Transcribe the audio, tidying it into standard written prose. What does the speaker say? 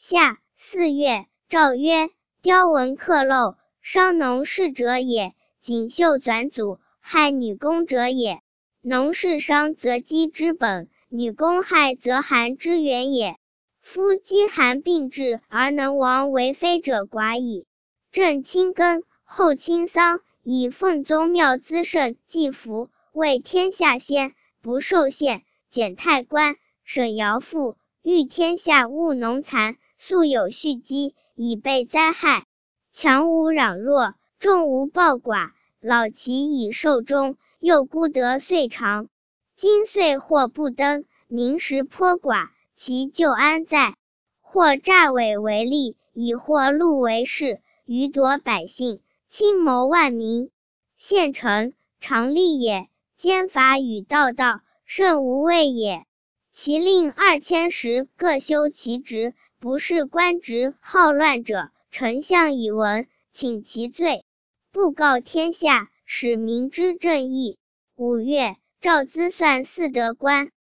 夏4月，诏曰：雕纹刻镂，伤农事者也；锦绣纂组，害女工者也。农事伤则饥之本，女工害则寒之源也。夫饥寒并至而能亡为非者寡矣。正清耕，后清桑，以奉宗庙滋圣祭福，为天下先，不受限。检太官、审徭赋，欲天下务农残，素有蓄积，以备灾害。强无攘弱，众无暴寡，老其以寿终，幼孤得岁长。今岁或不登，民食颇寡，其救安在？或诈伪为利，以获禄为事，余夺百姓，侵谋万民。县城，常利也，兼法与道道，甚无畏也。其令2000石，各修其职，不是官职好乱者，丞相以闻，请其罪，布告天下，使民知正义。5月，诏资算4德官。